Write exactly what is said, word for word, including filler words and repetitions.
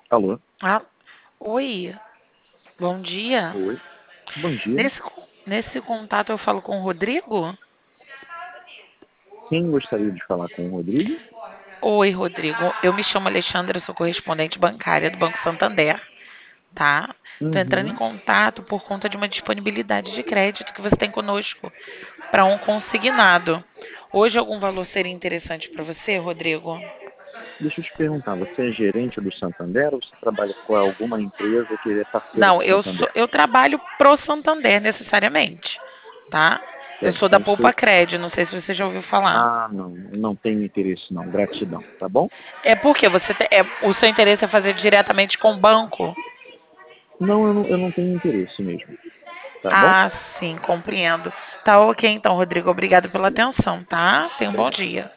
Alô? Ah, oi, bom dia. Oi. Bom dia. Nesse, nesse contato eu falo com o Rodrigo? Quem gostaria de falar com o Rodrigo? Oi, Rodrigo. Eu me chamo Alexandra, eu sou correspondente bancária do Banco Santander, tá? Tô entrando em Uhum. contato por conta de uma disponibilidade de crédito que você tem conosco para um consignado. Hoje algum valor seria interessante para você, Rodrigo? Deixa eu te perguntar, você é gerente do Santander ou você trabalha com alguma empresa que é parceira Não, do eu sou, Santander? eu trabalho pro Santander necessariamente, tá? Eu É, sou da então Poupa você... Cred, não sei se você já ouviu falar. Ah, não, não tenho interesse não, gratidão, tá bom? É porque você te- é, o seu interesse é fazer diretamente com o banco? Não, eu não, eu não tenho interesse mesmo, tá bom? Ah, sim, compreendo. Tá ok então, Rodrigo. Obrigado pela atenção, tá? Tenha um bom Obrigado. dia.